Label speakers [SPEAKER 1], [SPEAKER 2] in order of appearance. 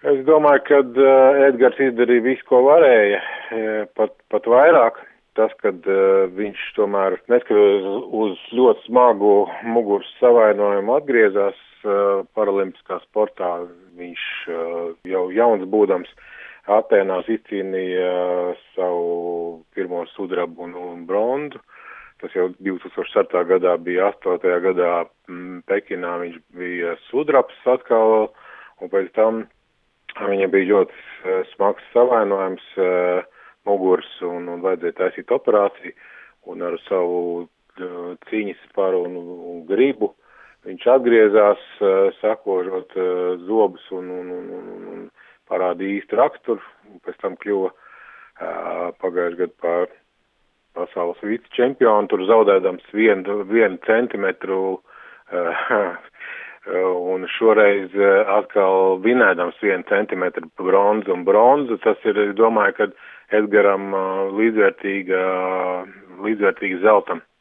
[SPEAKER 1] Es domāju, ka Edgars izdarīja visu, ko varēja, pat vairāk. Tas, kad viņš tomēr, neskatoties uz ļoti smagu muguras savainojumu, atgriezās paralimpiskā sportā, viņš jau jauns būdams Atēnās izcīnīja savu pirmo sudrabu un bronzu. Tas jau 2004. gadā bija, 8. gadā Pekinā viņš bija sudrabs atkal, un pēc tam viņam bija ļoti smags savainojums muguras un vajadzēja taisīt operāciju, un ar savu cīņas paru un gribu viņš atgriezās, sakožot zobus un parādīja īstu raksturu, un pēc tam kļuva pagājušajā gadā par pasaules vicečempionu, tur zaudēdams 1 centimetru, un šoreiz atkal vinēdams 1 centimetru bronzu. Tas ir, es domāju, ka Edgaram līdzvērtīgi zeltam.